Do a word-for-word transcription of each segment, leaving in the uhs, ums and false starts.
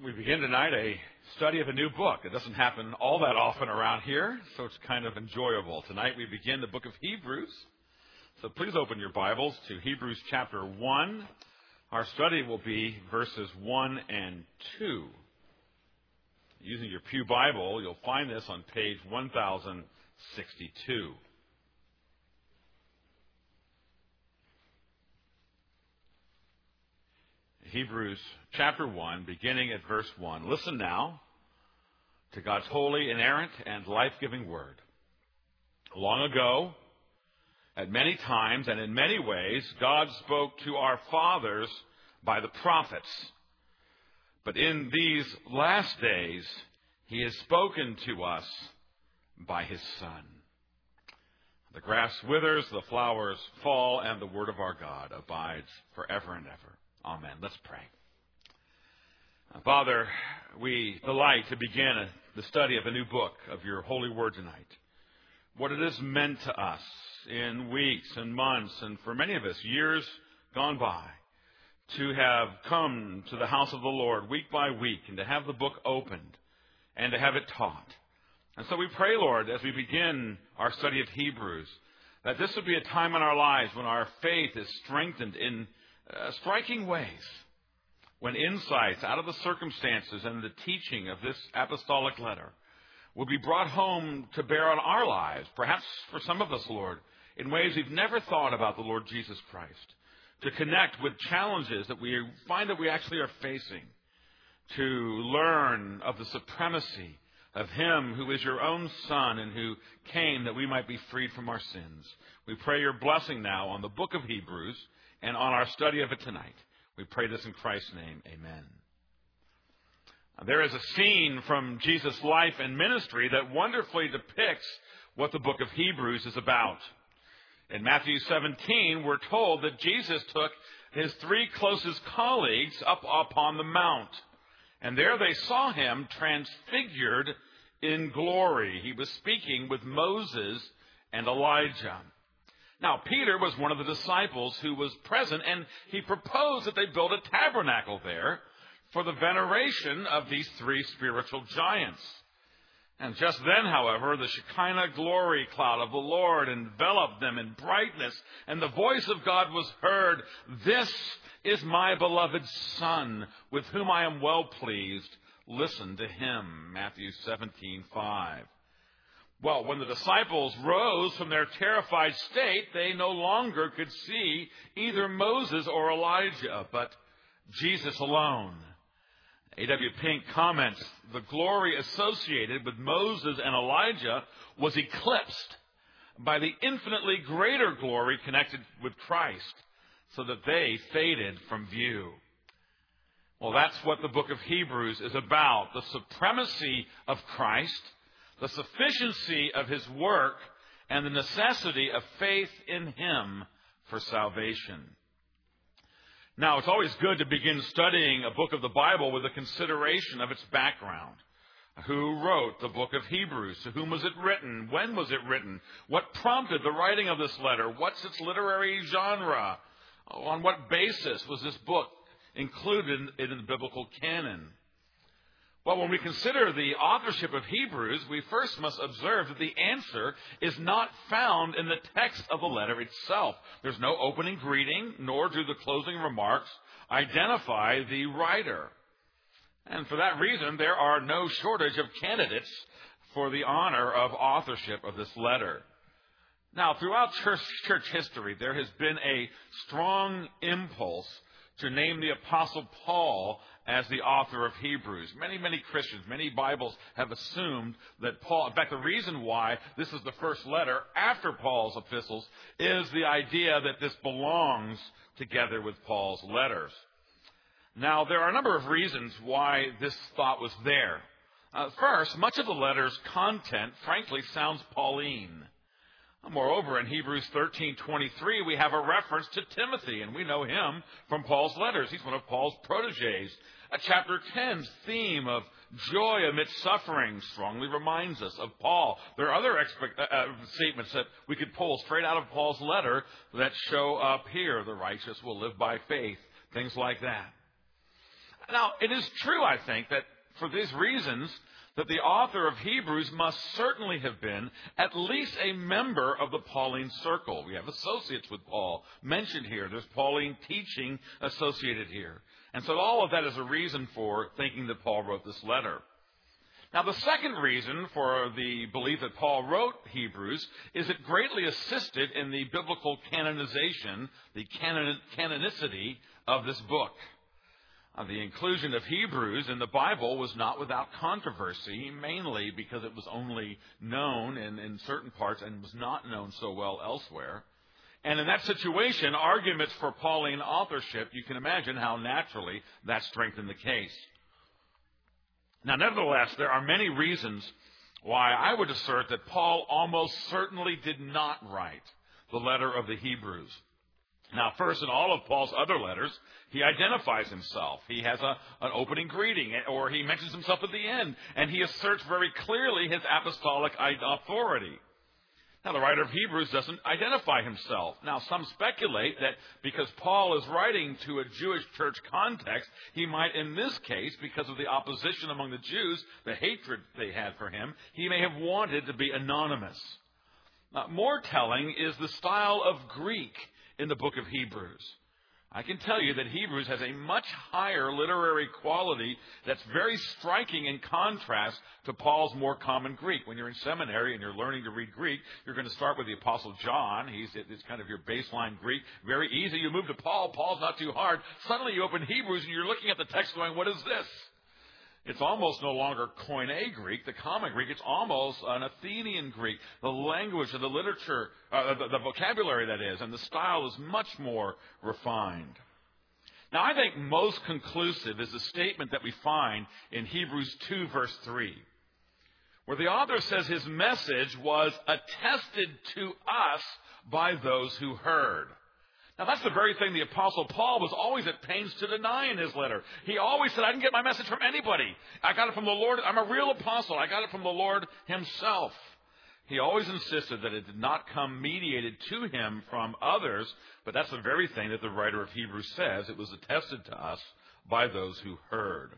We begin tonight a study of a new book. It doesn't happen all that often around here, so it's kind of enjoyable. Tonight we begin the book of Hebrews. So please open your Bibles to Hebrews chapter one. Our study will be verses one and two. Using your Pew Bible, you'll find this on page one thousand sixty-two. Hebrews chapter one, beginning at verse one. Listen now to God's holy, inerrant, and life-giving word. Long ago, at many times and in many ways, God spoke to our fathers by the prophets. But in these last days, He has spoken to us by His Son. The grass withers, the flowers fall, and the word of our God abides forever and ever. Amen. Let's pray. Father, we delight to begin the study of a new book of your holy word tonight. What it has meant to us in weeks and months, and for many of us, years gone by, to have come to the house of the Lord week by week and to have the book opened and to have it taught. And so we pray, Lord, as we begin our study of Hebrews, that this would be a time in our lives when our faith is strengthened in Uh, striking ways, when insights out of the circumstances and the teaching of this apostolic letter will be brought home to bear on our lives, perhaps for some of us, Lord, in ways we've never thought about the Lord Jesus Christ, to connect with challenges that we find that we actually are facing, to learn of the supremacy of Him who is your own Son and who came that we might be freed from our sins. We pray your blessing now on the book of Hebrews and on our study of it tonight. We pray this in Christ's name. Amen. There is a scene from Jesus' life and ministry that wonderfully depicts what the book of Hebrews is about. In Matthew seventeen, we're told that Jesus took his three closest colleagues up upon the mount. And there they saw him transfigured in glory. He was speaking with Moses and Elijah. Now, Peter was one of the disciples who was present, and he proposed that they build a tabernacle there for the veneration of these three spiritual giants. And just then, however, the Shekinah glory cloud of the Lord enveloped them in brightness, and the voice of God was heard, "This is my beloved Son, with whom I am well pleased. Listen to him." Matthew seventeen five. Well, when the disciples rose from their terrified state, they no longer could see either Moses or Elijah, but Jesus alone. A W Pink comments, the glory associated with Moses and Elijah was eclipsed by the infinitely greater glory connected with Christ, so that they faded from view. Well, that's what the book of Hebrews is about, the supremacy of Christ, the sufficiency of His work, and the necessity of faith in Him for salvation. Now, it's always good to begin studying a book of the Bible with a consideration of its background. Who wrote the book of Hebrews? To whom was it written? When was it written? What prompted the writing of this letter? What's its literary genre? On what basis was this book included in the biblical canon? Well, when we consider the authorship of Hebrews, we first must observe that the answer is not found in the text of the letter itself. There's no opening greeting, nor do the closing remarks identify the writer. And for that reason, there are no shortage of candidates for the honor of authorship of this letter. Now, throughout church, church history, there has been a strong impulse to name the Apostle Paul as the author of Hebrews. Many, many Christians, many Bibles have assumed that Paul, in fact, the reason why this is the first letter after Paul's epistles is the idea that this belongs together with Paul's letters. Now, there are a number of reasons why this thought was there. Uh, first, much of the letter's content, frankly, sounds Pauline. Moreover, in Hebrews thirteen twenty-three, we have a reference to Timothy, and we know him from Paul's letters. He's one of Paul's proteges. Uh, chapter ten's theme of joy amidst suffering strongly reminds us of Paul. There are other expect, uh, uh, statements that we could pull straight out of Paul's letter that show up here. The righteous will live by faith, things like that. Now, it is true, I think, that for these reasons, that the author of Hebrews must certainly have been at least a member of the Pauline circle. We have associates with Paul mentioned here. There's Pauline teaching associated here. And so all of that is a reason for thinking that Paul wrote this letter. Now, the second reason for the belief that Paul wrote Hebrews is it greatly assisted in the biblical canonization, the canon- canonicity of this book. Uh, the inclusion of Hebrews in the Bible was not without controversy, mainly because it was only known in, in certain parts and was not known so well elsewhere. And in that situation, arguments for Pauline authorship, you can imagine how naturally that strengthened the case. Now, nevertheless, there are many reasons why I would assert that Paul almost certainly did not write the letter of the Hebrews. Now, first, in all of Paul's other letters, he identifies himself. He has a, an opening greeting, or he mentions himself at the end, and he asserts very clearly his apostolic authority. Now, the writer of Hebrews doesn't identify himself. Now, some speculate that because Paul is writing to a Jewish church context, he might, in this case, because of the opposition among the Jews, the hatred they had for him, he may have wanted to be anonymous. Now, more telling is the style of Greek in the book of Hebrews. I can tell you that Hebrews has a much higher literary quality that's very striking in contrast to Paul's more common Greek. When you're in seminary and you're learning to read Greek, you're going to start with the Apostle John. He's it's kind of your baseline Greek. Very easy. You move to Paul. Paul's not too hard. Suddenly you open Hebrews and you're looking at the text going, what is this? It's almost no longer Koine Greek, the common Greek. It's almost an Athenian Greek. The language and the literature, uh, the, the vocabulary, that is, and the style is much more refined. Now, I think most conclusive is the statement that we find in Hebrews two, verse three, where the author says his message was attested to us by those who heard. Now, that's the very thing the Apostle Paul was always at pains to deny in his letter. He always said, I didn't get my message from anybody. I got it from the Lord. I'm a real apostle. I got it from the Lord himself. He always insisted that it did not come mediated to him from others, but that's the very thing that the writer of Hebrews says. It was attested to us by those who heard.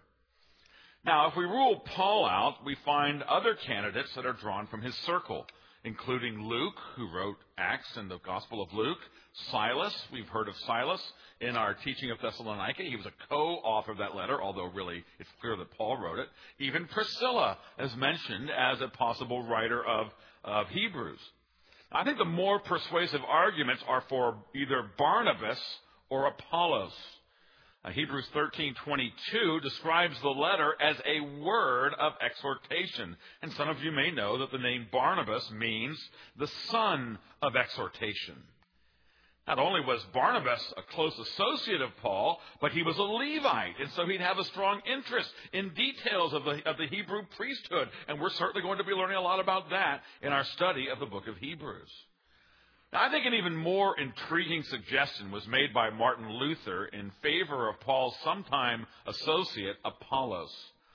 Now, if we rule Paul out, we find other candidates that are drawn from his circle, including Luke, who wrote Acts and the Gospel of Luke, Silas. We've heard of Silas in our teaching of Thessalonica. He was a co-author of that letter, although really it's clear that Paul wrote it. Even Priscilla is mentioned as a possible writer of, of Hebrews. I think the more persuasive arguments are for either Barnabas or Apollos. Uh, Hebrews thirteen twenty-two describes the letter as a word of exhortation. And some of you may know that the name Barnabas means the son of exhortation. Not only was Barnabas a close associate of Paul, but he was a Levite, and so he'd have a strong interest in details of the, of the Hebrew priesthood. And we're certainly going to be learning a lot about that in our study of the book of Hebrews. Now, I think an even more intriguing suggestion was made by Martin Luther in favor of Paul's sometime associate, Apollos.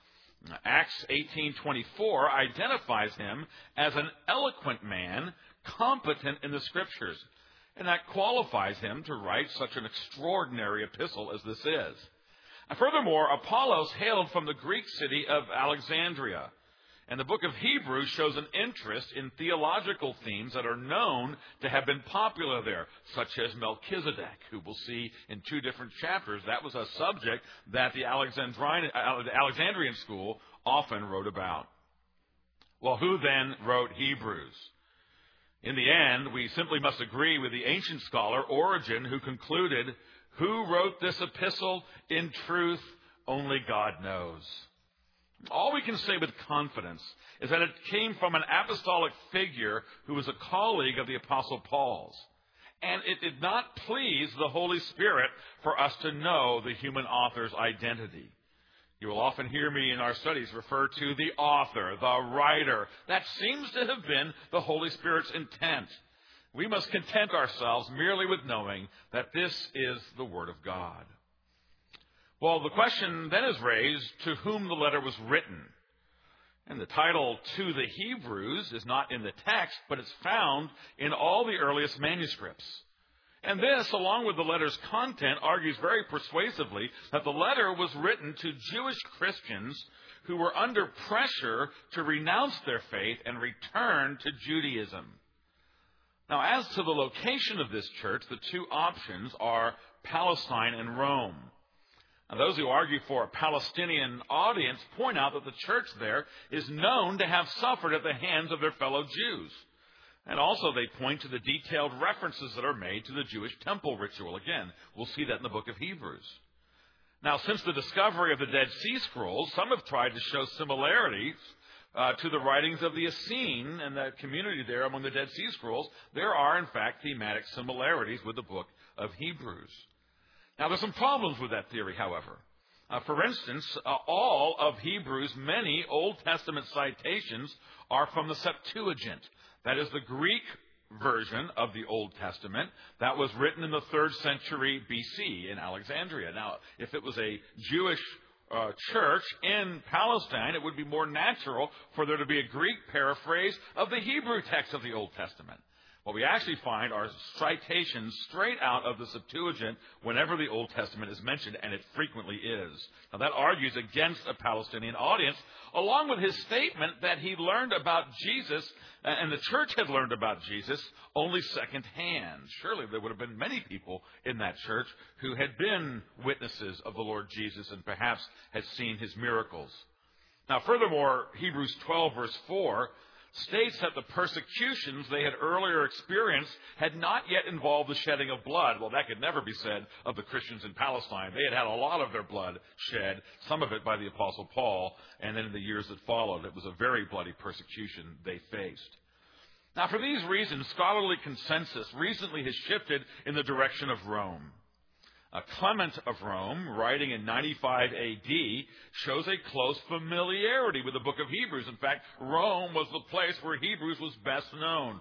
Acts eighteen twenty-four identifies him as an eloquent man, competent in the Scriptures. And that qualifies him to write such an extraordinary epistle as this is. And furthermore, Apollos hailed from the Greek city of Alexandria. And the book of Hebrews shows an interest in theological themes that are known to have been popular there, such as Melchizedek, who we'll see in two different chapters. That was a subject that the Alexandrian, the Alexandrian school often wrote about. Well, who then wrote Hebrews? In the end, we simply must agree with the ancient scholar Origen, who concluded, who wrote this epistle? In truth, only God knows. All we can say with confidence is that it came from an apostolic figure who was a colleague of the Apostle Paul's. And it did not please the Holy Spirit for us to know the human author's identity. You will often hear me in our studies refer to the author, the writer. That seems to have been the Holy Spirit's intent. We must content ourselves merely with knowing that this is the Word of God. Well, the question then is raised to whom the letter was written. And the title, To the Hebrews, is not in the text, but it's found in all the earliest manuscripts. And this, along with the letter's content, argues very persuasively that the letter was written to Jewish Christians who were under pressure to renounce their faith and return to Judaism. Now, as to the location of this church, the two options are Palestine and Rome. Now, those who argue for a Palestinian audience point out that the church there is known to have suffered at the hands of their fellow Jews. And also they point to the detailed references that are made to the Jewish temple ritual. Again, we'll see that in the book of Hebrews. Now, since the discovery of the Dead Sea Scrolls, some have tried to show similarities uh, to the writings of the Essene and the community there among the Dead Sea Scrolls. There are, in fact, thematic similarities with the book of Hebrews. Now, there's some problems with that theory, however. Uh, for instance, uh, all of Hebrews' many Old Testament citations are from the Septuagint. That is the Greek version of the Old Testament that was written in the third century B C in Alexandria. Now, if it was a Jewish uh, church in Palestine, it would be more natural for there to be a Greek paraphrase of the Hebrew text of the Old Testament. What we actually find are citations straight out of the Septuagint whenever the Old Testament is mentioned, and it frequently is. Now, that argues against a Palestinian audience, along with his statement that he learned about Jesus, and the church had learned about Jesus, only secondhand. Surely there would have been many people in that church who had been witnesses of the Lord Jesus and perhaps had seen his miracles. Now, furthermore, Hebrews twelve, verse four, states that the persecutions they had earlier experienced had not yet involved the shedding of blood. Well, that could never be said of the Christians in Palestine. They had had a lot of their blood shed, some of it by the Apostle Paul, and then in the years that followed, it was a very bloody persecution they faced. Now, for these reasons, scholarly consensus recently has shifted in the direction of Rome. Uh, Clement of Rome, writing in ninety-five A D, shows a close familiarity with the book of Hebrews. In fact, Rome was the place where Hebrews was best known.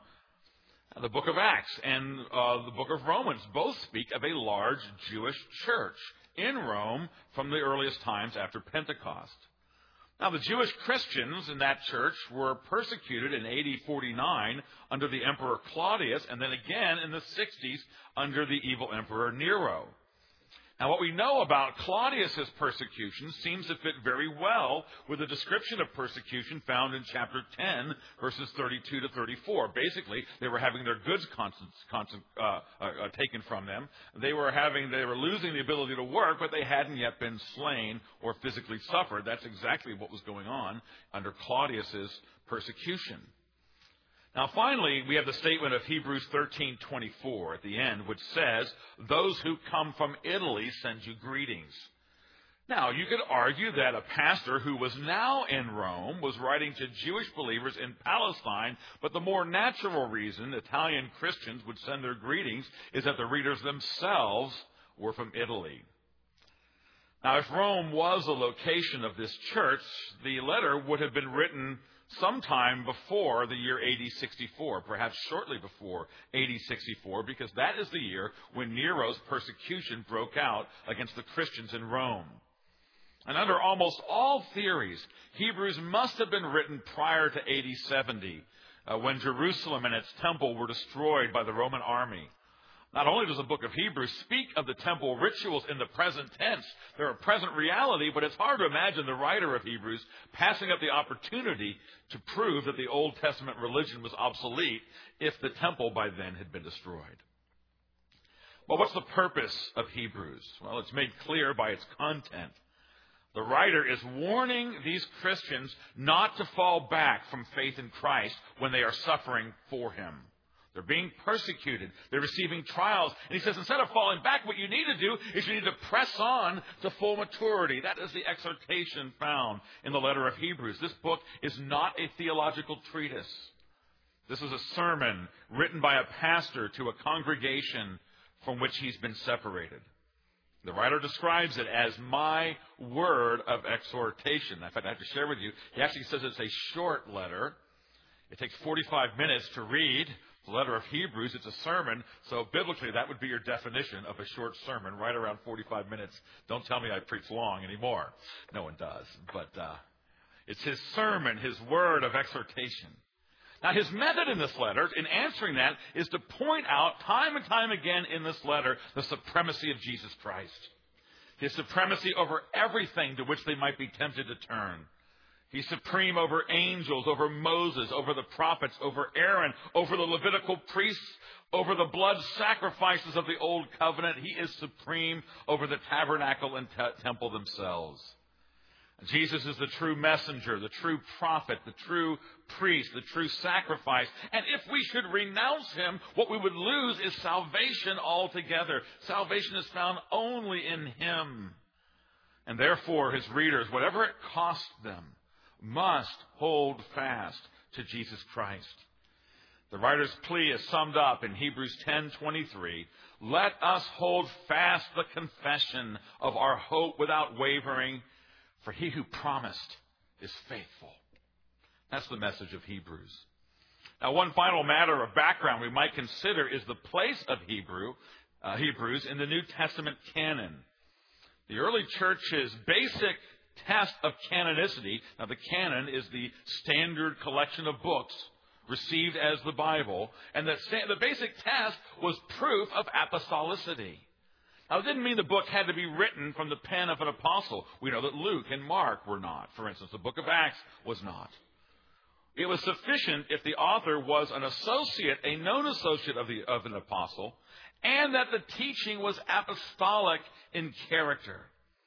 Uh, the book of Acts and uh, the book of Romans both speak of a large Jewish church in Rome from the earliest times after Pentecost. Now, the Jewish Christians in that church were persecuted in A D forty-nine under the Emperor Claudius, and then again in the sixties under the evil Emperor Nero. Now, what we know about Claudius's persecution seems to fit very well with the description of persecution found in chapter ten, verses thirty-two to thirty-four. Basically, they were having their goods constant, constant, uh, uh, taken from them. They were having, they were losing the ability to work, but they hadn't yet been slain or physically suffered. That's exactly what was going on under Claudius's persecution. Now, finally, we have the statement of Hebrews thirteen twenty-four at the end, which says, "Those who come from Italy send you greetings." Now, you could argue that a pastor who was now in Rome was writing to Jewish believers in Palestine, but the more natural reason Italian Christians would send their greetings is that the readers themselves were from Italy. Now, if Rome was the location of this church, the letter would have been written sometime before the year A D sixty-four, perhaps shortly before A D sixty-four, because that is the year when Nero's persecution broke out against the Christians in Rome. And under almost all theories, Hebrews must have been written prior to A D seventy, uh, when Jerusalem and its temple were destroyed by the Roman army. Not only does the book of Hebrews speak of the temple rituals in the present tense, they're a present reality, but it's hard to imagine the writer of Hebrews passing up the opportunity to prove that the Old Testament religion was obsolete if the temple by then had been destroyed. Well, what's the purpose of Hebrews? Well, it's made clear by its content. The writer is warning these Christians not to fall back from faith in Christ when they are suffering for him. They're being persecuted. They're receiving trials. And he says, instead of falling back, what you need to do is you need to press on to full maturity. That is the exhortation found in the letter of Hebrews. This book is not a theological treatise. This is a sermon written by a pastor to a congregation from which he's been separated. The writer describes it as my word of exhortation. In fact, I have to share with you, he actually says it's a short letter. It takes forty-five minutes to read. The letter of Hebrews, it's a sermon, so biblically that would be your definition of a short sermon, right around forty-five minutes. Don't tell me I preach long anymore. No one does. But uh, it's his sermon, his word of exhortation. Now, his method in this letter, in answering that, is to point out time and time again in this letter the supremacy of Jesus Christ. His supremacy over everything to which they might be tempted to turn. He's supreme over angels, over Moses, over the prophets, over Aaron, over the Levitical priests, over the blood sacrifices of the Old Covenant. He is supreme over the tabernacle and te- temple themselves. Jesus is the true messenger, the true prophet, the true priest, the true sacrifice. And if we should renounce him, what we would lose is salvation altogether. Salvation is found only in him. And therefore, his readers, whatever it costs them, must hold fast to Jesus Christ. The writer's plea is summed up in Hebrews ten twenty-three. Let us hold fast the confession of our hope without wavering, for he who promised is faithful. That's the message of Hebrews. Now, one final matter of background we might consider is the place of Hebrew, uh, Hebrews in the New Testament canon. The early church's basic test of canonicity, now the canon is the standard collection of books received as the Bible, and the, the basic test was proof of apostolicity. Now, it didn't mean the book had to be written from the pen of an apostle. We know that Luke and Mark were not. For instance, the book of Acts was not. It was sufficient if the author was an associate, a known associate of, the, of an apostle, and that the teaching was apostolic in character.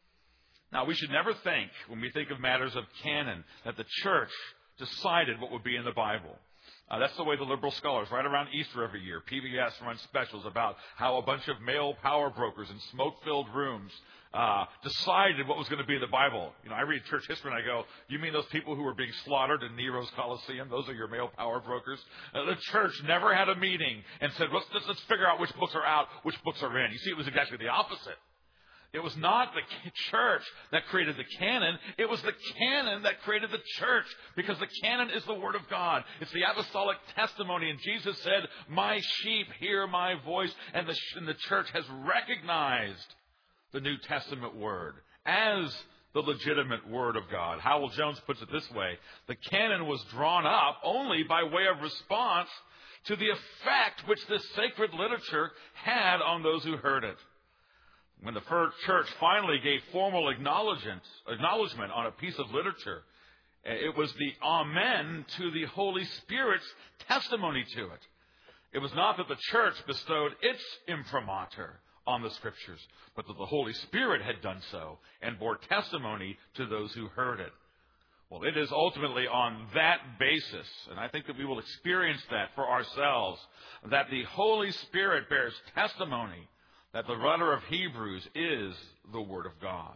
Now, we should never think, when we think of matters of canon, that the church decided what would be in the Bible. Uh, that's the way the liberal scholars, right around Easter every year, P B S runs specials about how a bunch of male power brokers in smoke-filled rooms uh, decided what was going to be in the Bible. You know, I read church history and I go, you mean those people who were being slaughtered in Nero's Colosseum? Those are your male power brokers? Uh, the church never had a meeting and said, let's, let's, let's figure out which books are out, which books are in. You see, it was exactly the opposite. It was not the church that created the canon. It was the canon that created the church, because the canon is the Word of God. It's the apostolic testimony. And Jesus said, my sheep hear my voice. And the, and the church has recognized the New Testament Word as the legitimate Word of God. Howell Jones puts it this way. The canon was drawn up only by way of response to the effect which this sacred literature had on those who heard it. When the first church finally gave formal acknowledgement, acknowledgement on a piece of literature, it was the amen to the Holy Spirit's testimony to it. It was not that the church bestowed its imprimatur on the Scriptures, but that the Holy Spirit had done so and bore testimony to those who heard it. Well, it is ultimately on that basis, and I think that we will experience that for ourselves, that the Holy Spirit bears testimony that the writer of Hebrews is the Word of God.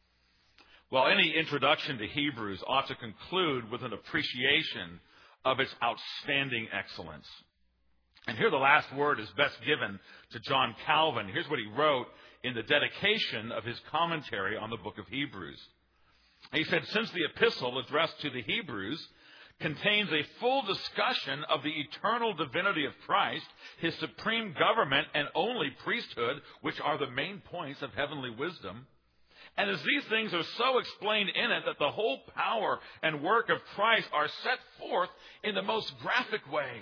Well, any introduction to Hebrews ought to conclude with an appreciation of its outstanding excellence. And here the last word is best given to John Calvin. Here's what he wrote in the dedication of his commentary on the book of Hebrews. He said, since the epistle addressed to the Hebrews contains a full discussion of the eternal divinity of Christ, his supreme government and only priesthood, which are the main points of heavenly wisdom, and as these things are so explained in it that the whole power and work of Christ are set forth in the most graphic way,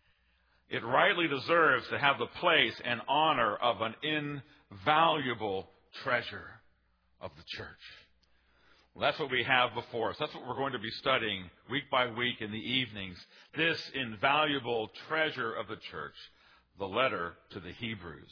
it rightly deserves to have the place and honor of an invaluable treasure of the church. Well, that's what we have before us. That's what we're going to be studying week by week in the evenings. This invaluable treasure of the church, the letter to the Hebrews.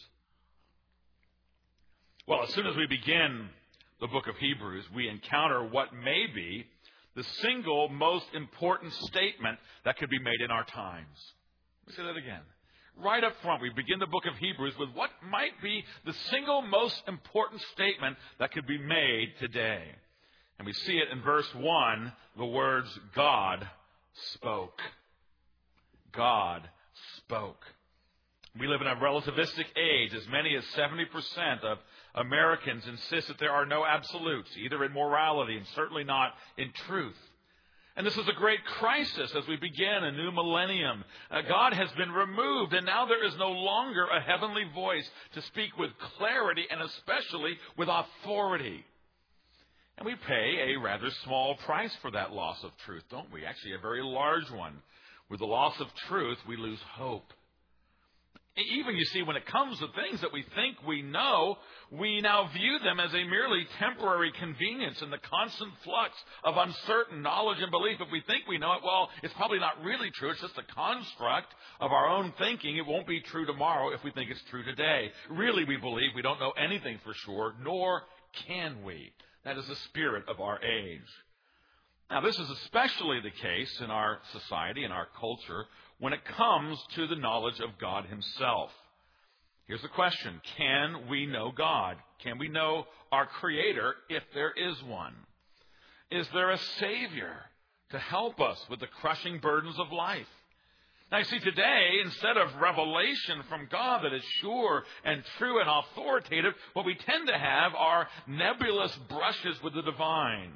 Well, as soon as we begin the book of Hebrews, we encounter what may be the single most important statement that could be made in our times. Let me say that again. Right up front, we begin the book of Hebrews with what might be the single most important statement that could be made today. And we see it in verse one, the words, God spoke. God spoke. We live in a relativistic age. As many as seventy percent of Americans insist that there are no absolutes, either in morality and certainly not in truth. And this is a great crisis as we begin a new millennium. Uh, God has been removed, and now there is no longer a heavenly voice to speak with clarity and especially with authority. And we pay a rather small price for that loss of truth, don't we? Actually, a very large one. With the loss of truth, we lose hope. Even, you see, when it comes to things that we think we know, we now view them as a merely temporary convenience in the constant flux of uncertain knowledge and belief. If we think we know it, well, it's probably not really true. It's just a construct of our own thinking. It won't be true tomorrow if we think it's true today. Really, we believe we don't know anything for sure, nor can we. That is the spirit of our age. Now, this is especially the case in our society, in our culture, when it comes to the knowledge of God himself. Here's the question. Can we know God? Can we know our Creator if there is one? Is there a Savior to help us with the crushing burdens of life? Now, you see, today, instead of revelation from God that is sure and true and authoritative, what we tend to have are nebulous brushes with the divine.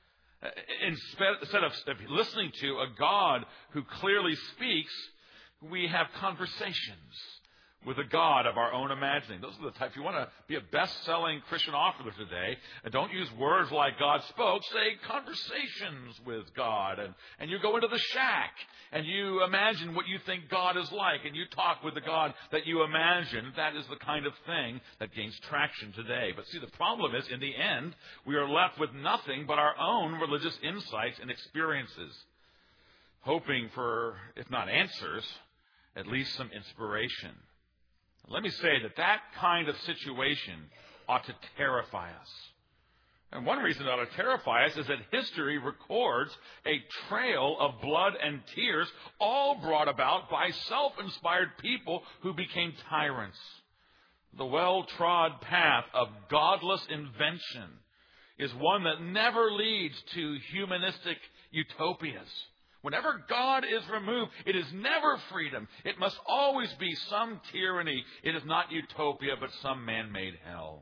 Instead of listening to a God who clearly speaks, we have conversations with a God of our own imagining. Those are the types. You want to be a best-selling Christian author today, and don't use words like God spoke. Say conversations with God. And, and you go into the shack, and you imagine what you think God is like, and you talk with the God that you imagine. That is the kind of thing that gains traction today. But see, the problem is, in the end, we are left with nothing but our own religious insights and experiences, hoping for, if not answers, at least some inspiration. Let me say that that kind of situation ought to terrify us. And one reason it ought to terrify us is that history records a trail of blood and tears, all brought about by self-inspired people who became tyrants. The well-trod path of godless invention is one that never leads to humanistic utopias. Whenever God is removed, it is never freedom. It must always be some tyranny. It is not utopia, but some man-made hell.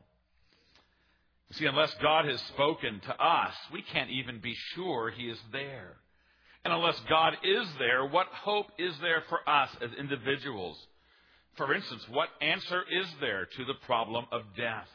You see, unless God has spoken to us, we can't even be sure he is there. And unless God is there, what hope is there for us as individuals? For instance, what answer is there to the problem of death?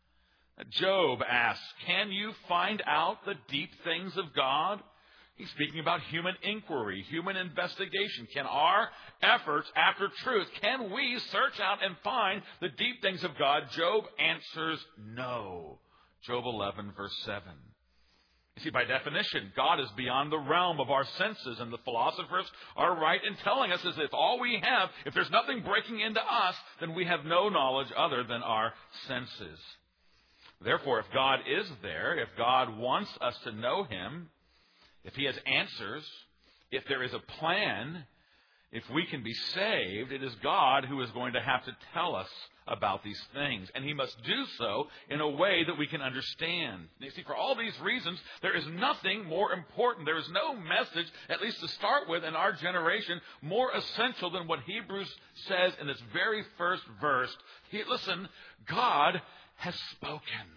Job asks, can you find out the deep things of God? He's speaking about human inquiry, human investigation. Can our efforts after truth, can we search out and find the deep things of God? Job answers no. Job eleven, verse seven. You see, by definition, God is beyond the realm of our senses, and the philosophers are right in telling us as if all we have, if there's nothing breaking into us, then we have no knowledge other than our senses. Therefore, if God is there, if God wants us to know him, if he has answers, if there is a plan, if we can be saved, it is God who is going to have to tell us about these things. And he must do so in a way that we can understand. You see, for all these reasons, there is nothing more important. There is no message, at least to start with in our generation, more essential than what Hebrews says in its very first verse. He, listen, God has spoken.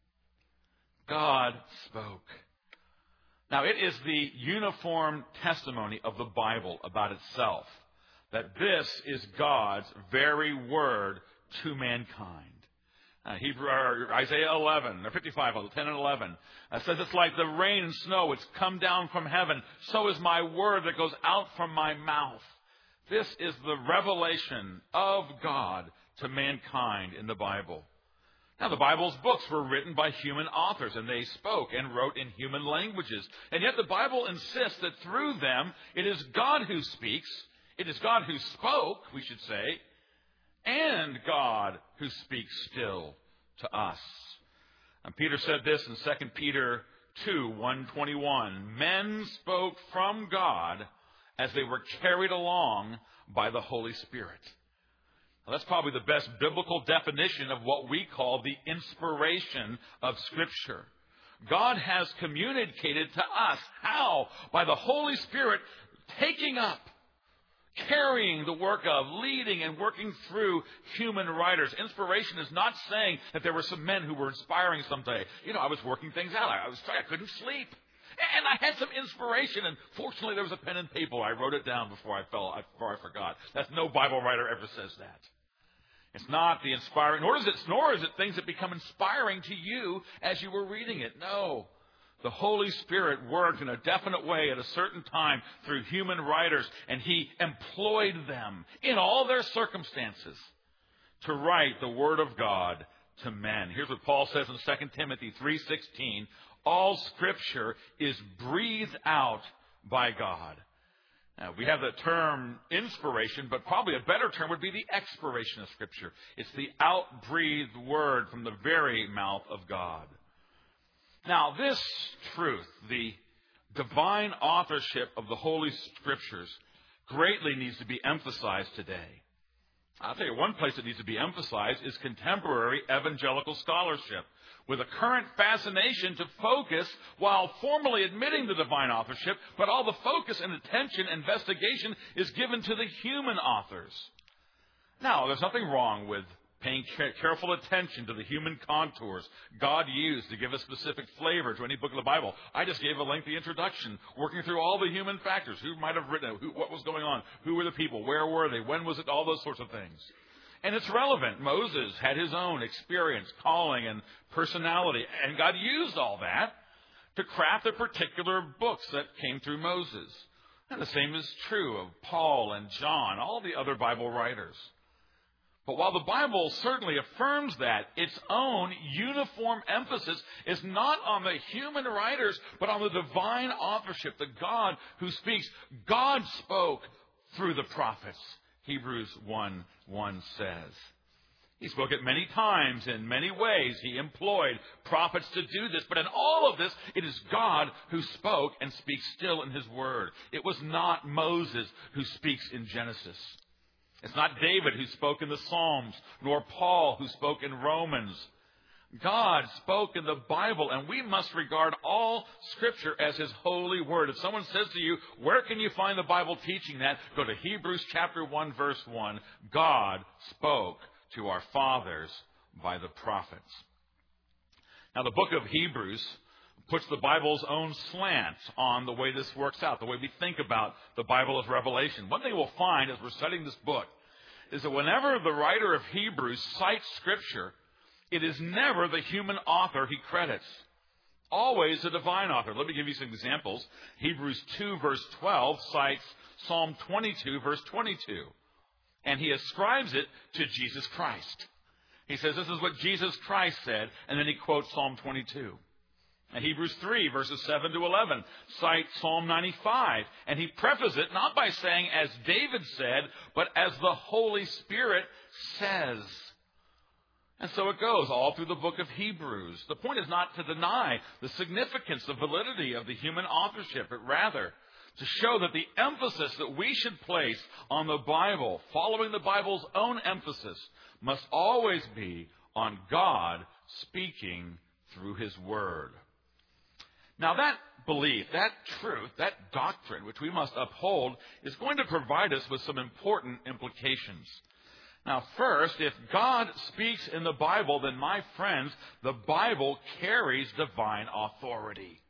God spoke. Now, it is the uniform testimony of the Bible about itself that this is God's very word to mankind. Uh, Hebrew, or Isaiah eleven, or fifty-five, ten and eleven, uh, says it's like the rain and snow. It's come down from heaven. So is my word that goes out from my mouth. This is the revelation of God to mankind in the Bible. Now, the Bible's books were written by human authors, and they spoke and wrote in human languages. And yet the Bible insists that through them, it is God who speaks. It is God who spoke, we should say, and God who speaks still to us. And Peter said this in Second Peter two, one twenty-one. Men spoke from God as they were carried along by the Holy Spirit. Now, that's probably the best biblical definition of what we call the inspiration of Scripture. God has communicated to us how? By the Holy Spirit taking up, carrying the work of, leading and working through human writers. Inspiration is not saying that there were some men who were inspiring someday. You know, I was working things out. I was I couldn't sleep. And I had some inspiration, and fortunately there was a pen and paper. I wrote it down before I fell, before I forgot. That's no Bible writer ever says that. It's not the inspiring, nor is it, nor is it things that become inspiring to you as you were reading it. No. The Holy Spirit worked in a definite way at a certain time through human writers, and He employed them in all their circumstances to write the Word of God to men. Here's what Paul says in Second Timothy three sixteen. All Scripture is breathed out by God. Now, we have the term inspiration, but probably a better term would be the expiration of Scripture. It's the out-breathed word from the very mouth of God. Now, this truth, the divine authorship of the Holy Scriptures, greatly needs to be emphasized today. I'll tell you, one place that needs to be emphasized is contemporary evangelical scholarship, with a current fascination to focus while formally admitting the divine authorship, but all the focus and attention and investigation is given to the human authors. Now, there's nothing wrong with paying careful attention to the human contours God used to give a specific flavor to any book of the Bible. I just gave a lengthy introduction, working through all the human factors. Who might have written it? Who, what was going on? Who were the people? Where were they? When was it? All those sorts of things. And it's relevant. Moses had his own experience, calling, and personality. And God used all that to craft the particular books that came through Moses. And the same is true of Paul and John, all the other Bible writers. But while the Bible certainly affirms that, its own uniform emphasis is not on the human writers, but on the divine authorship, the God who speaks. God spoke through the prophets, Hebrews one one says. He spoke it many times in many ways. He employed prophets to do this. But in all of this, it is God who spoke and speaks still in His Word. It was not Moses who speaks in Genesis. It's not David who spoke in the Psalms, nor Paul who spoke in Romans. God spoke in the Bible, and we must regard all Scripture as His holy Word. If someone says to you, where can you find the Bible teaching that? Go to Hebrews chapter one, verse one. God spoke to our fathers by the prophets. Now, the book of Hebrews puts the Bible's own slant on the way this works out, the way we think about the Bible as revelation. One thing we'll find as we're studying this book is that whenever the writer of Hebrews cites Scripture, it is never the human author he credits. Always the divine author. Let me give you some examples. Hebrews two, verse twelve cites Psalm twenty-two, verse twenty-two. And he ascribes it to Jesus Christ. He says, this is what Jesus Christ said, and then he quotes Psalm twenty-two. And Hebrews three, verses seven to eleven, cite Psalm ninety-five. And he prefaces it not by saying, as David said, but as the Holy Spirit says. And so it goes all through the book of Hebrews. The point is not to deny the significance, the validity of the human authorship, but rather to show that the emphasis that we should place on the Bible, following the Bible's own emphasis, must always be on God speaking through His Word. Now that belief, that truth, that doctrine which we must uphold is going to provide us with some important implications. Now first, if God speaks in the Bible, then my friends, the Bible carries divine authority.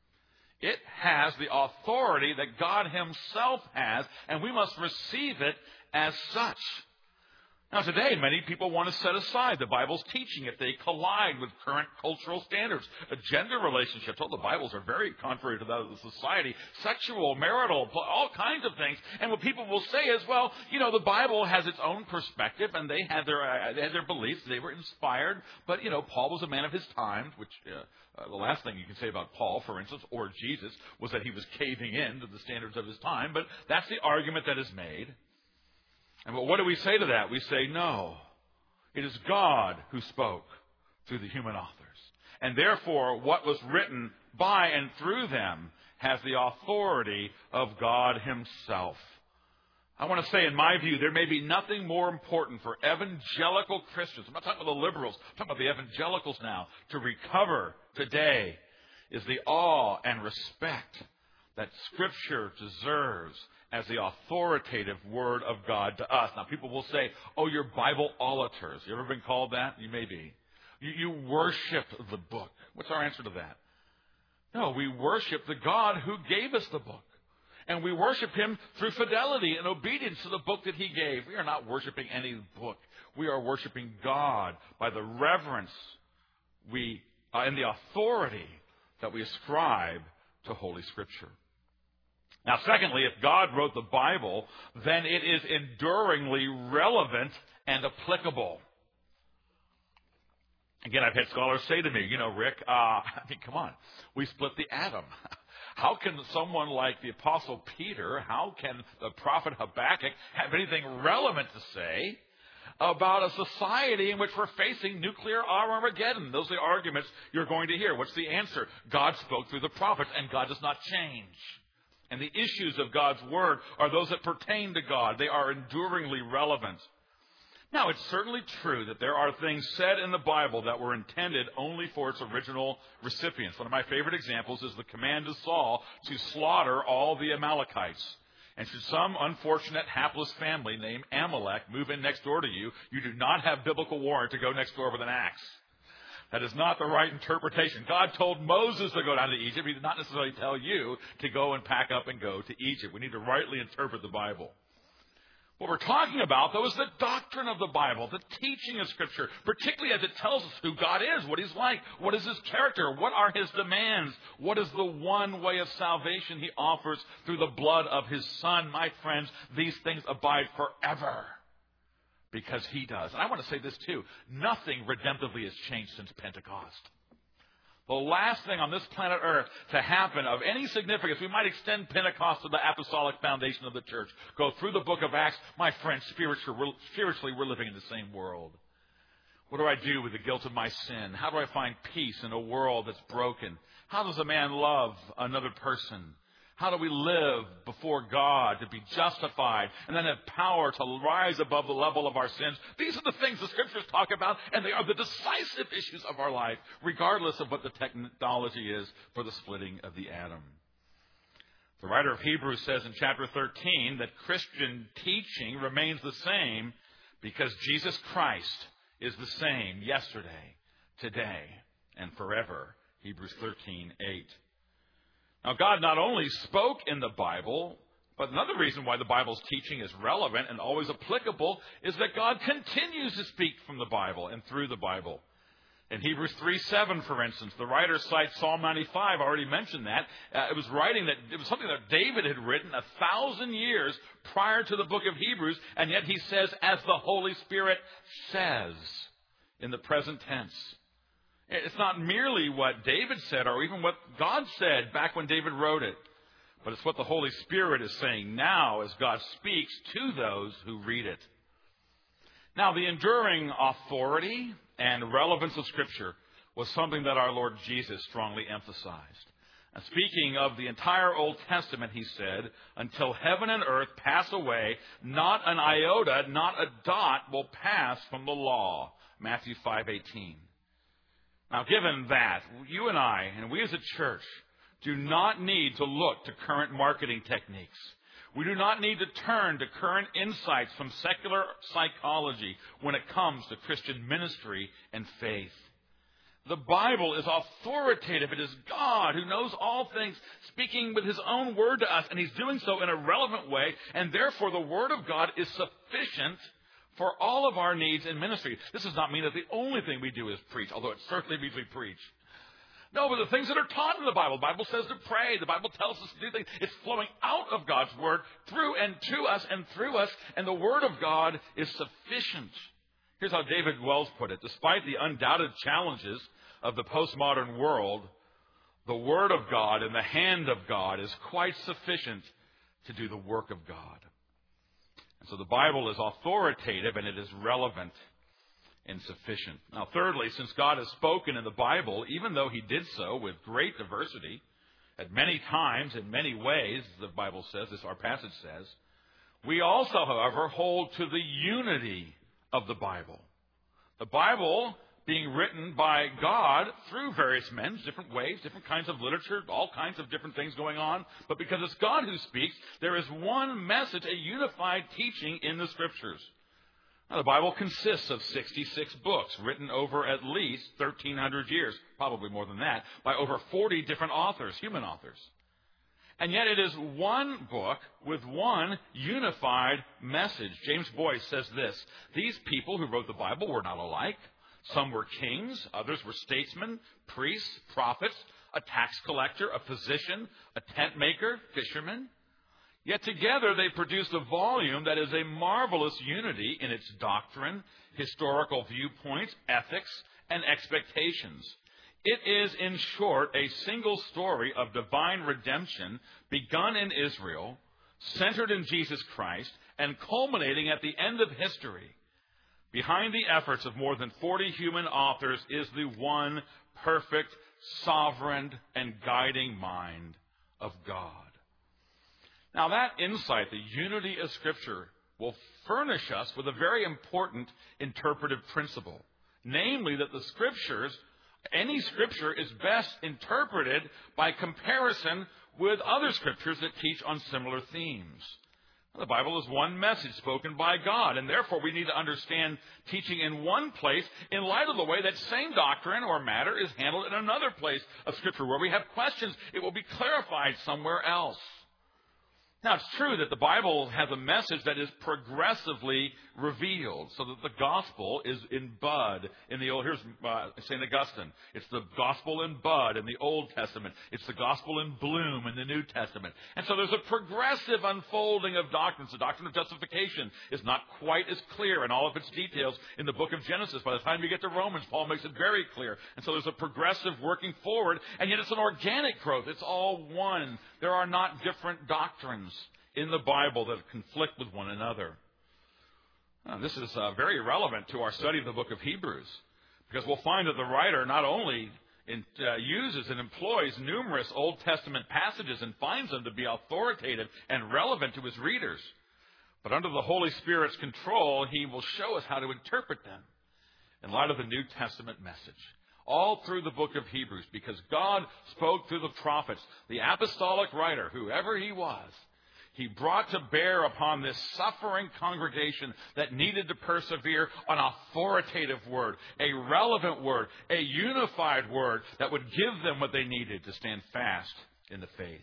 It has the authority that God Himself has, and we must receive it as such. Now today, many people want to set aside the Bible's teaching if they collide with current cultural standards. A gender relationships, all the Bibles are very contrary to that of the society. Sexual, marital, all kinds of things. And what people will say is, well, you know, the Bible has its own perspective, and they had their uh, they had their beliefs. They were inspired. But, you know, Paul was a man of his time, which uh, uh, the last thing you can say about Paul, for instance, or Jesus, was that he was caving in to the standards of his time. But that's the argument that is made. And what do we say to that? We say, no, it is God who spoke through the human authors. And therefore, what was written by and through them has the authority of God Himself. I want to say, in my view, there may be nothing more important for evangelical Christians. I'm not talking about the liberals. I'm talking about the evangelicals now. To recover today is the awe and respect that Scripture deserves as the authoritative Word of God to us. Now, people will say, oh, you're Bible-olators. You ever been called that? You may be. You, you worship the book. What's our answer to that? No, we worship the God who gave us the book. And we worship Him through fidelity and obedience to the book that He gave. We are not worshiping any book. We are worshiping God by the reverence we uh, and the authority that we ascribe to Holy Scripture. Now, secondly, if God wrote the Bible, then it is enduringly relevant and applicable. Again, I've had scholars say to me, you know, Rick, uh, I mean, come on, we split the atom. How can someone like the Apostle Peter, how can the prophet Habakkuk have anything relevant to say about a society in which we're facing nuclear Armageddon? Those are the arguments you're going to hear. What's the answer? God spoke through the prophets, and God does not change. And the issues of God's Word are those that pertain to God. They are enduringly relevant. Now, it's certainly true that there are things said in the Bible that were intended only for its original recipients. One of my favorite examples is the command to Saul to slaughter all the Amalekites. And should some unfortunate, hapless family named Amalek move in next door to you, you do not have biblical warrant to go next door with an axe. That is not the right interpretation. God told Moses to go down to Egypt. He did not necessarily tell you to go and pack up and go to Egypt. We need to rightly interpret the Bible. What we're talking about, though, is the doctrine of the Bible, the teaching of Scripture, particularly as it tells us who God is, what He's like, what is His character, what are His demands, what is the one way of salvation He offers through the blood of His Son. My friends, these things abide forever because He does. And I want to say this, too. Nothing redemptively has changed since Pentecost. The last thing on this planet Earth to happen of any significance, we might extend Pentecost to the apostolic foundation of the church. Go through the book of Acts. My friends, spiritually, we're living in the same world. What do I do with the guilt of my sin? How do I find peace in a world that's broken? How does a man love another person? How do we live before God to be justified and then have power to rise above the level of our sins? These are the things the Scriptures talk about, and they are the decisive issues of our life, regardless of what the technology is for the splitting of the atom. The writer of Hebrews says in chapter thirteen that Christian teaching remains the same because Jesus Christ is the same yesterday, today, and forever. Hebrews thirteen eight. Now, God not only spoke in the Bible, but another reason why the Bible's teaching is relevant and always applicable is that God continues to speak from the Bible and through the Bible. In Hebrews three seven, for instance, the writer cites Psalm ninety-five. I already mentioned that. Uh, it was writing that it was something that David had written a thousand years prior to the book of Hebrews, and yet he says, as the Holy Spirit says, in the present tense. It's not merely what David said or even what God said back when David wrote it, but it's what the Holy Spirit is saying now as God speaks to those who read it. Now, the enduring authority and relevance of Scripture was something that our Lord Jesus strongly emphasized. And speaking of the entire Old Testament, he said, until heaven and earth pass away, not an iota, not a dot will pass from the law. Matthew five eighteen. Now, given that, you and I, and we as a church, do not need to look to current marketing techniques. We do not need to turn to current insights from secular psychology when it comes to Christian ministry and faith. The Bible is authoritative. It is God who knows all things, speaking with His own word to us, and He's doing so in a relevant way, and therefore the Word of God is sufficient for all of our needs in ministry. This does not mean that the only thing we do is preach, although it certainly means we preach. No, but the things that are taught in the Bible, the Bible says to pray, the Bible tells us to do things. It's flowing out of God's Word through and to us and through us, and the Word of God is sufficient. Here's how David Wells put it. Despite the undoubted challenges of the postmodern world, the Word of God and the hand of God is quite sufficient to do the work of God. And so the Bible is authoritative and it is relevant and sufficient. Now, thirdly, since God has spoken in the Bible, even though He did so with great diversity, at many times, in many ways, the Bible says, this our passage says, we also, however, hold to the unity of the Bible. The Bible being written by God through various men, different ways, different kinds of literature, all kinds of different things going on. But because it's God who speaks, there is one message, a unified teaching in the Scriptures. Now, the Bible consists of sixty-six books written over at least thirteen hundred years, probably more than that, by over forty different authors, human authors. And yet it is one book with one unified message. James Boyce says this, these people who wrote the Bible were not alike. Some were kings, others were statesmen, priests, prophets. a tax collector, a physician, a tent maker, fisherman. Yet together they produced a volume that is a marvelous unity in its doctrine, historical viewpoints, ethics, and expectations. It is, in short, a single story of divine redemption begun in Israel, centered in Jesus Christ, and culminating at the end of history. Behind the efforts of more than forty human authors is the one perfect, sovereign, and guiding mind of God. Now that insight, the unity of Scripture, will furnish us with a very important interpretive principle. Namely, that the Scriptures, any Scripture is best interpreted by comparison with other Scriptures that teach on similar themes. The Bible is one message spoken by God, and therefore we need to understand teaching in one place in light of the way that same doctrine or matter is handled in another place of Scripture. Where we have questions, it will be clarified somewhere else. Now, it's true that the Bible has a message that is progressively revealed, so that the gospel is in bud in the Old. Here's uh, Saint Augustine. It's the gospel in bud in the Old Testament. It's the gospel in bloom in the New Testament. And so there's a progressive unfolding of doctrines. The doctrine of justification is not quite as clear in all of its details in the book of Genesis. By the time you get to Romans, Paul makes it very clear. And so there's a progressive working forward, and yet it's an organic growth. It's all one. There are not different doctrines in the Bible that conflict with one another. Now, this is uh, very relevant to our study of the book of Hebrews, because we'll find that the writer not only in, uh, uses and employs numerous Old Testament passages and finds them to be authoritative and relevant to his readers, but under the Holy Spirit's control, he will show us how to interpret them in light of the New Testament message. All through the book of Hebrews, because God spoke through the prophets, the apostolic writer, whoever he was, he brought to bear upon this suffering congregation that needed to persevere an authoritative word, a relevant word, a unified word that would give them what they needed to stand fast in the faith.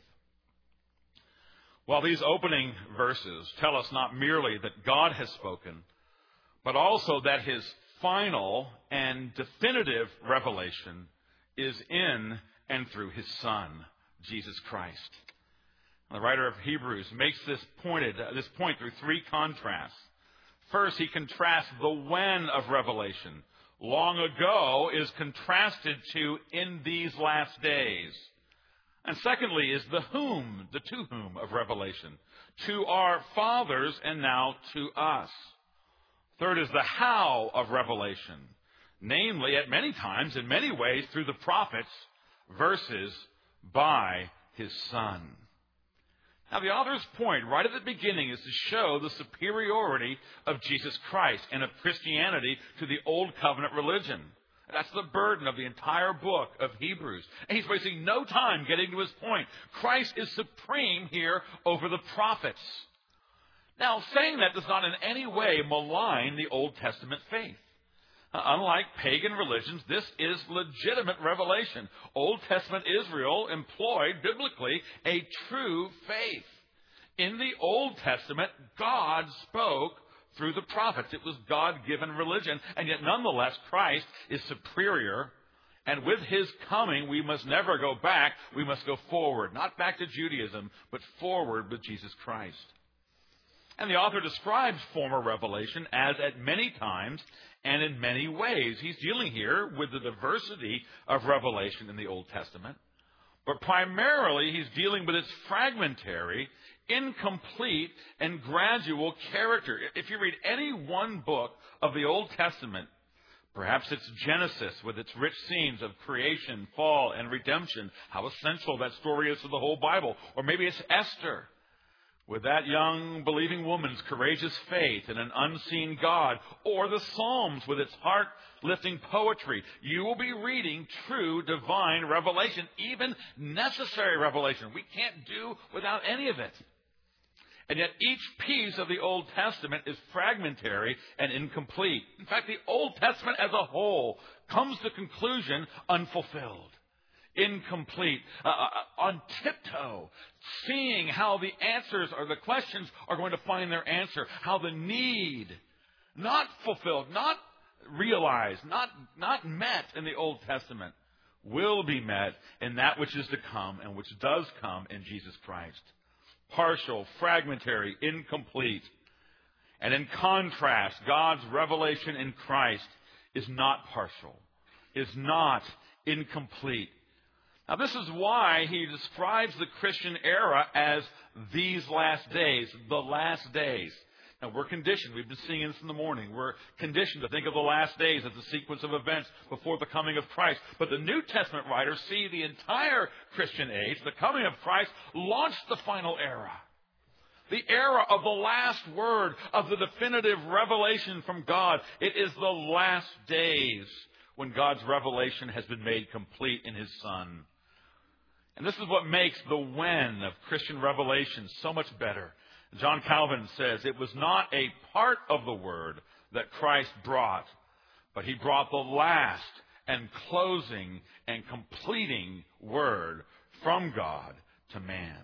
While these opening verses tell us not merely that God has spoken, but also that his final and definitive revelation is in and through his Son, Jesus Christ. The writer of Hebrews makes this pointed, this point through three contrasts. First, he contrasts the when of Revelation. Long ago is contrasted to in these last days. And secondly is the whom, the to whom of Revelation. To our fathers and now to us. Third is the how of Revelation. Namely, at many times, in many ways, through the prophets versus by his Son. Now, the author's point right at the beginning is to show the superiority of Jesus Christ and of Christianity to the Old Covenant religion. That's the burden of the entire book of Hebrews. And he's wasting no time getting to his point. Christ is supreme here over the prophets. Now, saying that does not in any way malign the Old Testament faith. Uh, unlike pagan religions, this is legitimate revelation. Old Testament Israel employed biblically a true faith. In the Old Testament, God spoke through the prophets. It was God-given religion, and yet nonetheless, Christ is superior. And with his coming, we must never go back. We must go forward. Not back to Judaism, but forward with Jesus Christ. And the author describes former revelation as at many times and in many ways. He's dealing here with the diversity of revelation in the Old Testament. But primarily, he's dealing with its fragmentary, incomplete, and gradual character. If you read any one book of the Old Testament, perhaps it's Genesis with its rich scenes of creation, fall, and redemption, how essential that story is to the whole Bible. Or maybe it's Esther, with that young believing woman's courageous faith in an unseen God, or the Psalms with its heart-lifting poetry. You will be reading true divine revelation, even necessary revelation. We can't do without any of it. And yet each piece of the Old Testament is fragmentary and incomplete. In fact, the Old Testament as a whole comes to conclusion unfulfilled, incomplete, uh, on tiptoe, seeing how the answers or the questions are going to find their answer, how the need, not fulfilled, not realized, not, not met in the Old Testament, will be met in that which is to come and which does come in Jesus Christ. Partial, fragmentary, incomplete. And in contrast, God's revelation in Christ is not partial, is not incomplete. Now, this is why he describes the Christian era as these last days, the last days. Now, we're conditioned. We've been singing this in the morning. We're conditioned to think of the last days as a sequence of events before the coming of Christ. But the New Testament writers see the entire Christian age, the coming of Christ, launched the final era. The era of the last word, of the definitive revelation from God. It is the last days when God's revelation has been made complete in His Son. And this is what makes the when of Christian revelation so much better. John Calvin says it was not a part of the word that Christ brought, but He brought the last and closing and completing word from God to man.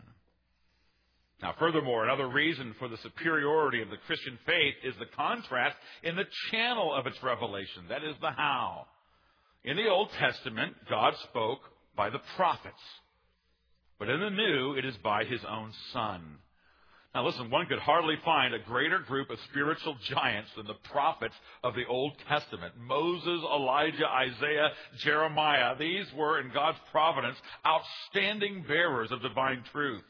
Now, furthermore, another reason for the superiority of the Christian faith is the contrast in the channel of its revelation. That is the how. In the Old Testament, God spoke by the prophets. But in the New, it is by His own Son. Now listen, one could hardly find a greater group of spiritual giants than the prophets of the Old Testament. Moses, Elijah, Isaiah, Jeremiah. These were, in God's providence, outstanding bearers of divine truth.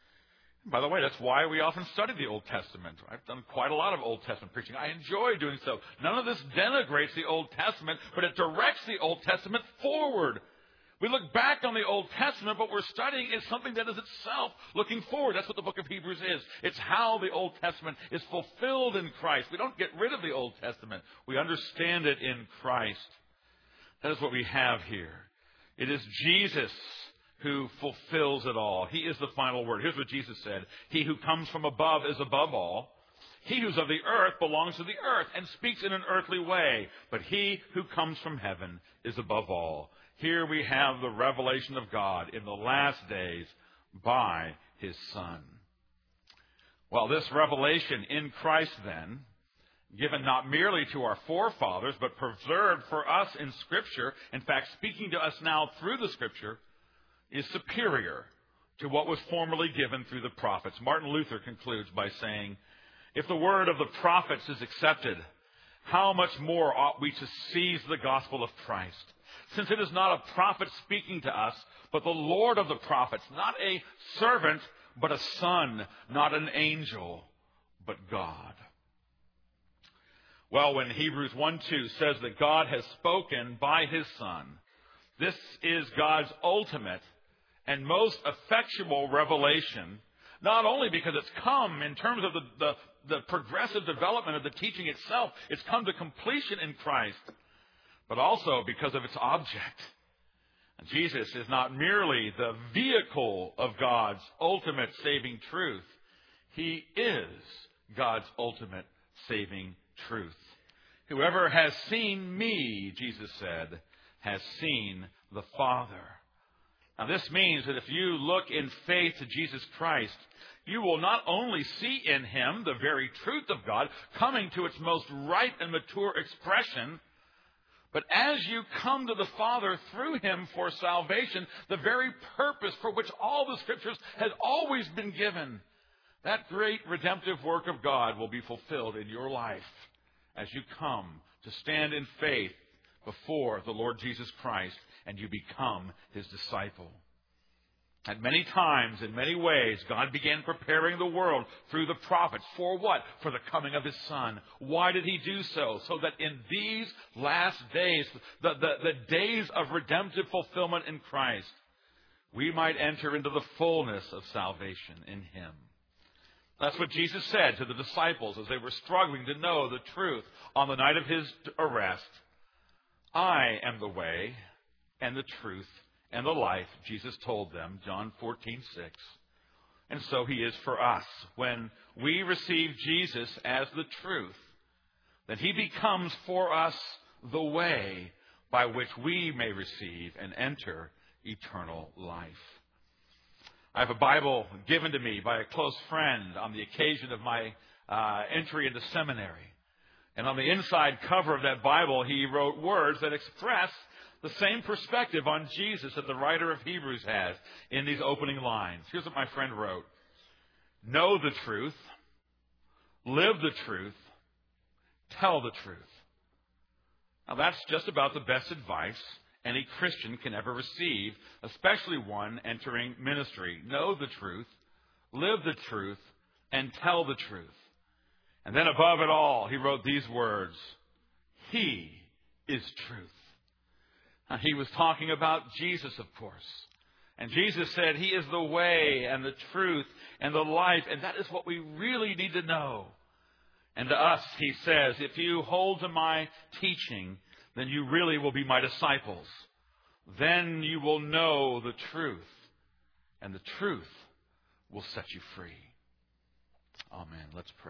By the way, that's why we often study the Old Testament. I've done quite a lot of Old Testament preaching. I enjoy doing so. None of this denigrates the Old Testament, but it directs the Old Testament forward. We look back on the Old Testament, but we're studying is something that is itself looking forward. That's what the book of Hebrews is. It's how the Old Testament is fulfilled in Christ. We don't get rid of the Old Testament. We understand it in Christ. That is what we have here. It is Jesus who fulfills it all. He is the final word. Here's what Jesus said. He who comes from above is above all. He who's of the earth belongs to the earth and speaks in an earthly way. But he who comes from heaven is above all. Here we have the revelation of God in the last days by His Son. Well, this revelation in Christ then, given not merely to our forefathers, but preserved for us in Scripture, in fact, speaking to us now through the Scripture, is superior to what was formerly given through the prophets. Martin Luther concludes by saying, if the word of the prophets is accepted, how much more ought we to seize the gospel of Christ? Since it is not a prophet speaking to us, but the Lord of the prophets, not a servant, but a son, not an angel, but God. Well, when Hebrews one two says that God has spoken by His Son, this is God's ultimate and most effectual revelation, not only because it's come in terms of the, the, the progressive development of the teaching itself, it's come to completion in Christ, but also because of its object. And Jesus is not merely the vehicle of God's ultimate saving truth. He is God's ultimate saving truth. Whoever has seen me, Jesus said, has seen the Father. Now this means that if you look in faith to Jesus Christ, you will not only see in Him the very truth of God coming to its most ripe and mature expression, but as you come to the Father through Him for salvation, the very purpose for which all the Scriptures has always been given, that great redemptive work of God will be fulfilled in your life as you come to stand in faith before the Lord Jesus Christ and you become His disciple. At many times, in many ways, God began preparing the world through the prophets. For what? For the coming of His Son. Why did He do so? So that in these last days, the, the, the days of redemptive fulfillment in Christ, we might enter into the fullness of salvation in Him. That's what Jesus said to the disciples as they were struggling to know the truth on the night of His arrest. I am the way and the truth and the life, Jesus told them, John fourteen six. And so He is for us. When we receive Jesus as the truth, then He becomes for us the way by which we may receive and enter eternal life. I have a Bible given to me by a close friend on the occasion of my uh, entry into seminary. And on the inside cover of that Bible, he wrote words that express the same perspective on Jesus that the writer of Hebrews has in these opening lines. Here's what my friend wrote. Know the truth, live the truth, tell the truth. Now that's just about the best advice any Christian can ever receive, especially one entering ministry. Know the truth, live the truth, and tell the truth. And then above it all, he wrote these words, He is truth. Now, he was talking about Jesus, of course. And Jesus said He is the way and the truth and the life, and that is what we really need to know. And to us, He says, if you hold to my teaching, then you really will be my disciples. Then you will know the truth, and the truth will set you free. Amen. Let's pray.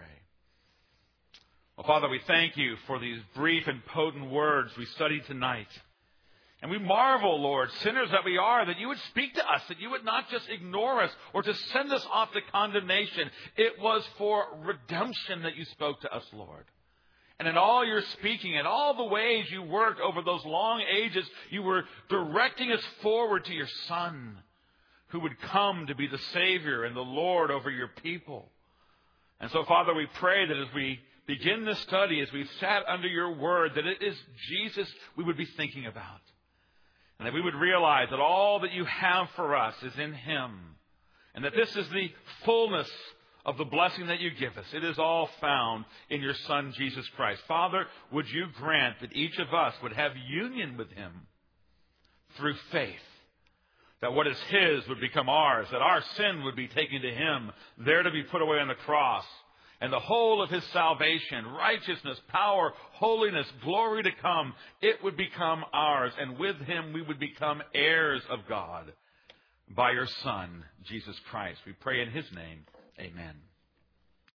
Well, Father, we thank You for these brief and potent words we studied tonight. And we marvel, Lord, sinners that we are, that You would speak to us, that You would not just ignore us or to send us off to condemnation. It was for redemption that You spoke to us, Lord. And in all Your speaking, in all the ways You worked over those long ages, You were directing us forward to Your Son, who would come to be the Savior and the Lord over Your people. And so, Father, we pray that as we begin this study, as we've sat under Your word, that it is Jesus we would be thinking about. And that we would realize that all that You have for us is in Him. And that this is the fullness of the blessing that You give us. It is all found in Your Son, Jesus Christ. Father, would You grant that each of us would have union with Him through faith. That what is His would become ours. That our sin would be taken to Him, there to be put away on the cross. And the whole of His salvation, righteousness, power, holiness, glory to come, it would become ours. And with Him we would become heirs of God by Your Son, Jesus Christ. We pray in His name. Amen.